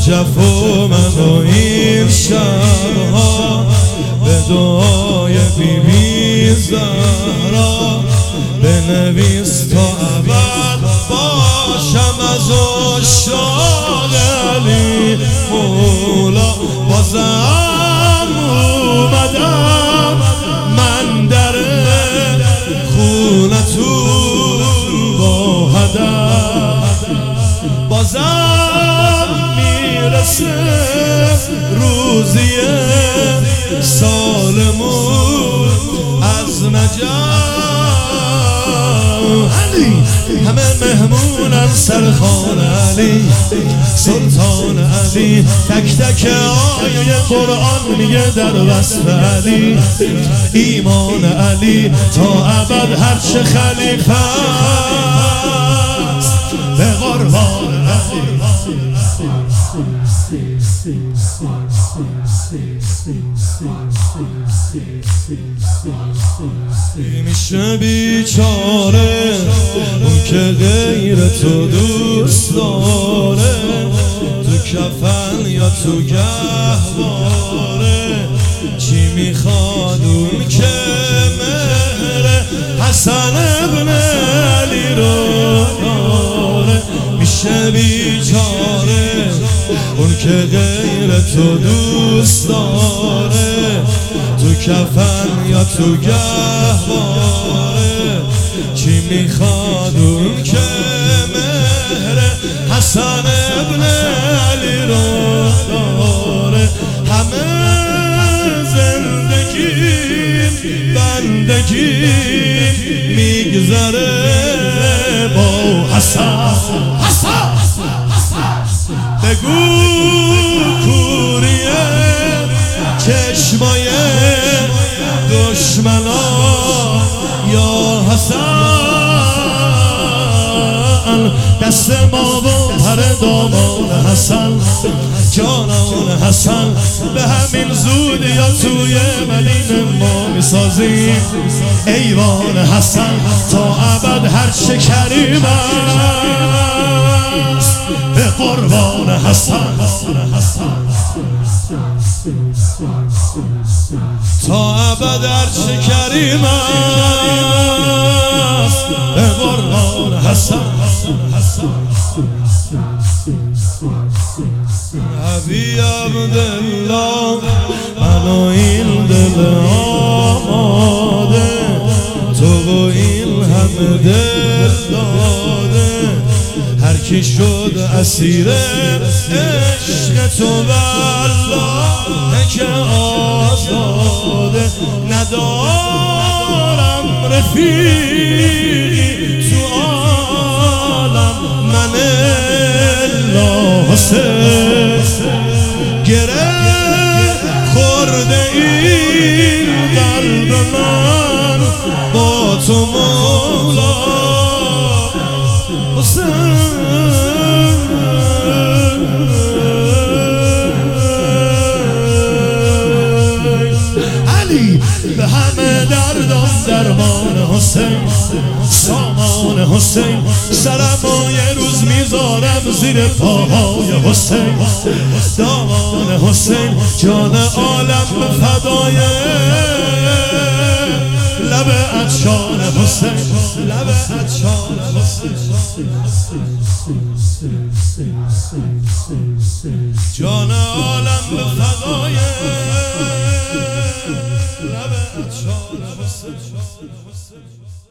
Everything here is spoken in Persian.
نجف و من و این شبها به دعای بی بی زهرا بنویس تا ابد باشم از عشاق علی مولا. بازم اومدم من در خونتون با هدف، بازم میرسه روزی سالمون از نجف. علی همه مهمونن سرخان علی سلطان علی، تک تک آیه قرآن میگه در وصف علی ایمان علی تا ابد هرچه خلیفه است به قربان علی. میشه بیچاره اون که غیر تو دوست داره، تو کفن یا تو گهواره، چی میخواد اون که مهر حسن ابن علی رو داره. میشه بیچاره اون که غیر تو دوست داره، تو کفن یا تو گهواره، چی میخواد اون که مهر حسن ابن علی رو داره. همه زندگی بندگی میگذره با حسن. بگو کوریه چشمای دشمنا یا حسن، دست ما و پر دامان حسن، جانان حسن، به همین زود یا توی مدینه ما میسازیم ایوان حسن تا ابد هرچه کریم است به قربان حسن. تا ابد هرچه کریم است به قربان حسن. حبیب عبدالله من و این دل آماده، تو و این همه دل داده، هر کی شد اسیر عشق تو والله که آزاده. ندارم رفیقی تو عالم من الا حسین، گره خورده این قلب من با تو مولا حسین. علی به همه دردم درمان حسین، سامان حسین، سرم و یه روز میذارم زیر پاهای حسین، دامان حسین، جان عالم به فدای لب عطشان حسین، لب عطشان حسین، جان عالم به فدای لب عطشان حسین.